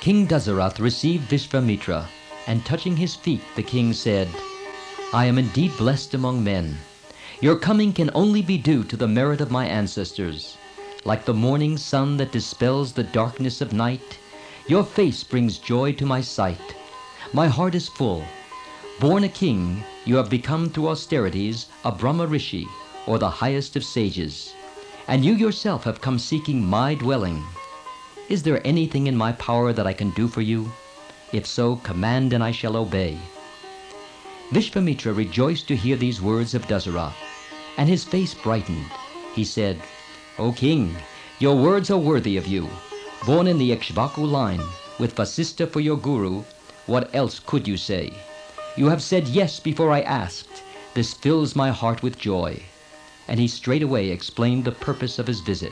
King Dasarath received Vishvamitra, and touching his feet the king said, "I am indeed blessed among men. Your coming can only be due to the merit of my ancestors. Like the morning sun that dispels the darkness of night, your face brings joy to my sight. My heart is full. Born a king, you have become through austerities a Brahma Rishi, or the highest of sages. And you yourself have come seeking my dwelling. Is there anything in my power that I can do for you? If so, command and I shall obey." Vishvamitra rejoiced to hear these words of Dasarath, and his face brightened. He said, "O king, your words are worthy of you. Born in the Ikshvaku line, with Vasistha for your guru, what else could you say? You have said yes before I asked. This fills my heart with joy." And he straightway explained the purpose of his visit.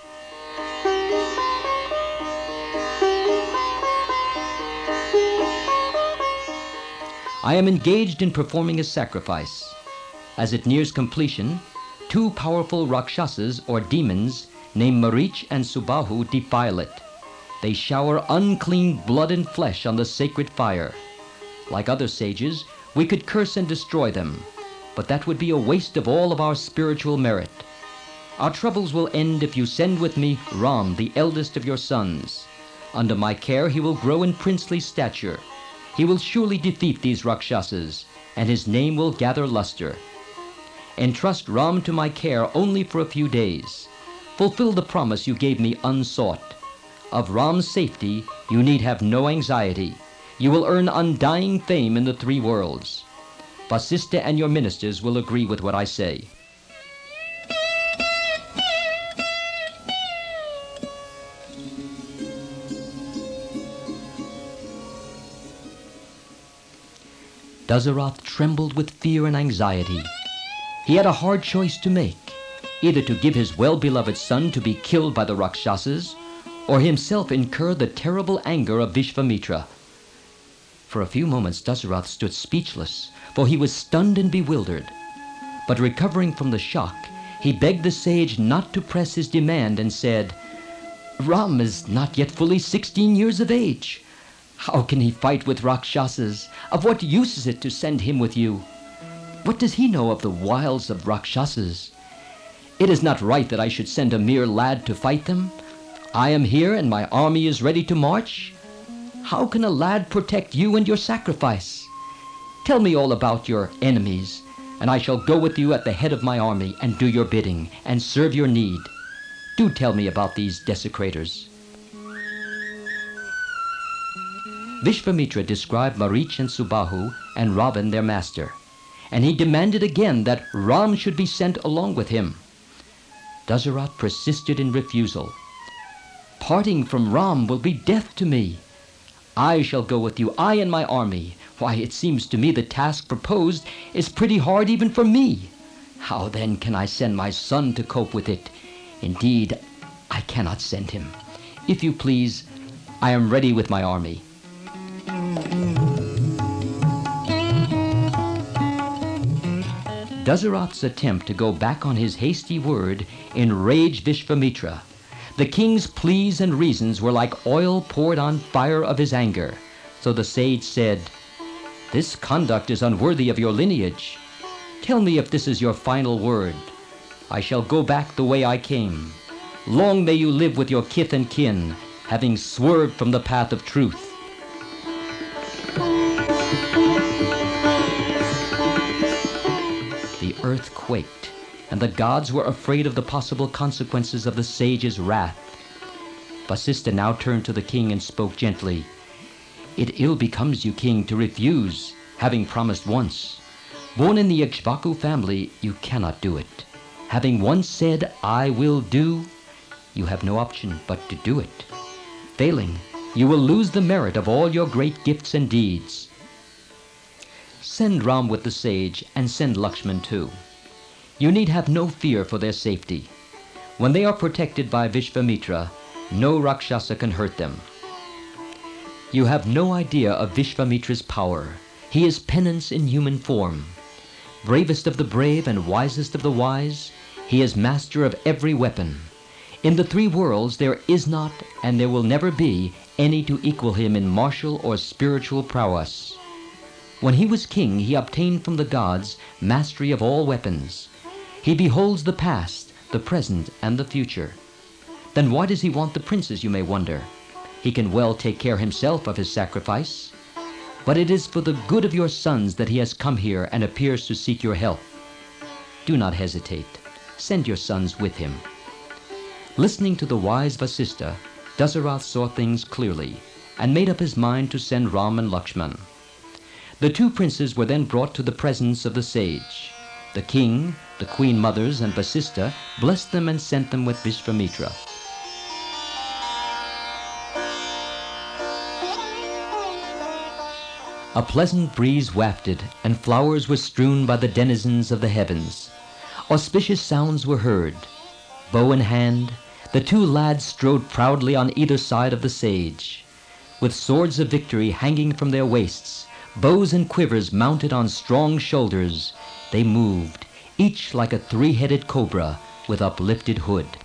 "I am engaged in performing a sacrifice. As it nears completion, two powerful Rakshasas or demons named Marich and Subahu defile it. They shower unclean blood and flesh on the sacred fire. Like other sages, we could curse and destroy them, but that would be a waste of all of our spiritual merit. Our troubles will end if you send with me Ram, the eldest of your sons. Under my care he will grow in princely stature. He will surely defeat these Rakshasas, and his name will gather luster. Entrust Ram to my care only for a few days. Fulfill the promise you gave me unsought. Of Ram's safety you need have no anxiety. You will earn undying fame in the three worlds. Vasistha and your ministers will agree with what I say." Dasarath trembled with fear and anxiety. He had a hard choice to make, either to give his well-beloved son to be killed by the Rakshasas, or himself incur the terrible anger of Vishvamitra. For a few moments Dasarath stood speechless, for he was stunned and bewildered. But recovering from the shock, he begged the sage not to press his demand and said, "Ram is not yet fully 16 years of age. How can he fight with Rakshasas? Of what use is it to send him with you? What does he know of the wiles of Rakshasas? It is not right that I should send a mere lad to fight them. I am here and my army is ready to march. How can a lad protect you and your sacrifice? Tell me all about your enemies, and I shall go with you at the head of my army and do your bidding and serve your need. Do tell me about these desecrators." Vishvamitra described Marich and Subahu and Ravan their master, and he demanded again that Ram should be sent along with him. Dasarath persisted in refusal. "Parting from Ram will be death to me. I shall go with you, I and my army. Why, it seems to me the task proposed is pretty hard even for me. How then can I send my son to cope with it? Indeed, I cannot send him. If you please, I am ready with my army." Dasarath's attempt to go back on his hasty word enraged Vishvamitra. The king's pleas and reasons were like oil poured on fire of his anger. So the sage said, "This conduct is unworthy of your lineage. Tell me if this is your final word. I shall go back the way I came. Long may you live with your kith and kin, having swerved from the path of truth." The earth quaked, and the gods were afraid of the possible consequences of the sage's wrath. Vasistha now turned to the king and spoke gently. "It ill becomes you, king, to refuse, having promised once. Born in the Ikshvaku family, you cannot do it. Having once said, 'I will do,' you have no option but to do it. Failing, you will lose the merit of all your great gifts and deeds. Send Ram with the sage, and send Lakshman too. You need have no fear for their safety. When they are protected by Vishvamitra, no Rakshasa can hurt them. You have no idea of Vishvamitra's power. He is penance in human form. Bravest of the brave and wisest of the wise, he is master of every weapon. In the three worlds there is not, and there will never be, any to equal him in martial or spiritual prowess. When he was king, he obtained from the gods mastery of all weapons. He beholds the past, the present, and the future. Then why does he want the princes, you may wonder? He can well take care himself of his sacrifice. But it is for the good of your sons that he has come here and appears to seek your help. Do not hesitate. Send your sons with him. Listening to the wise Vasistha, Dasarath saw things clearly and made up his mind to send Ram and Lakshman. The two princes were then brought to the presence of the sage. The king, the queen mothers, and Vasistha blessed them and sent them with Vishvamitra. A pleasant breeze wafted, and flowers were strewn by the denizens of the heavens. Auspicious sounds were heard. Bow in hand, the two lads strode proudly on either side of the sage. With swords of victory hanging from their waists, bows and quivers mounted on strong shoulders, they moved, each like a three-headed cobra with uplifted hood.